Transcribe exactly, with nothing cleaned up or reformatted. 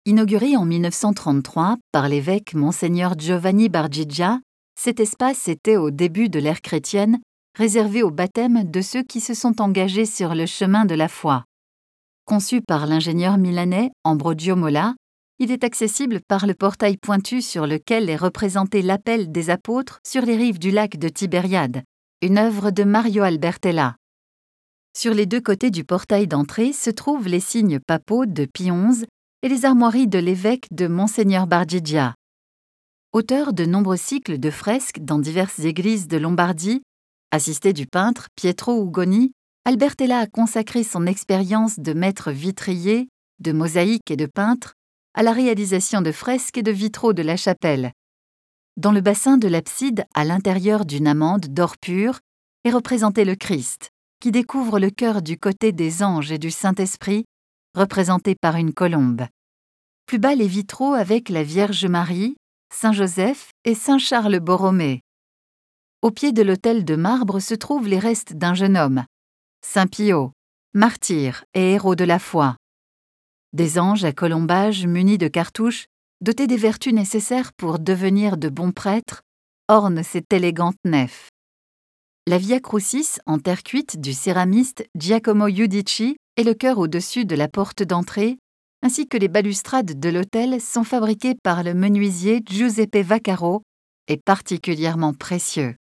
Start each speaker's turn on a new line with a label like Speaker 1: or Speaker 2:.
Speaker 1: Inauguré en mille neuf cent trente-trois par l'évêque Monseigneur Giovanni Bargigia, cet espace était au début de l'ère chrétienne réservé au baptême de ceux qui se sont engagés sur le chemin de la foi. Conçu par l'ingénieur milanais Ambrogio Mola, il est accessible par le portail pointu sur lequel est représenté l'appel des apôtres sur les rives du lac de Tibériade, une œuvre de Mario Albertella. Sur les deux côtés du portail d'entrée se trouvent les signes papaux de Pie onze et les armoiries de l'évêque de Monseigneur Bargigia. Auteur de nombreux cycles de fresques dans diverses églises de Lombardie, assisté du peintre Pietro Ugoni, Albertella a consacré son expérience de maître vitrier, de mosaïque et de peintre à la réalisation de fresques et de vitraux de la chapelle. Dans le bassin de l'abside, à l'intérieur d'une amande d'or pur, est représenté le Christ, qui découvre le cœur du côté des anges et du Saint-Esprit, représenté par une colombe. Plus bas, les vitraux avec la Vierge Marie, Saint Joseph et Saint Charles Borromée. Au pied de l'autel de marbre se trouvent les restes d'un jeune homme, Saint Pio, martyr et héros de la foi. Des anges à colombage munis de cartouches, dotés des vertus nécessaires pour devenir de bons prêtres, ornent cette élégante nef. La Via Crucis en terre cuite du céramiste Giacomo Giudici est le chœur au-dessus de la porte d'entrée, ainsi que les balustrades de l'autel sont fabriquées par le menuisier Giuseppe Vaccaro et particulièrement précieux.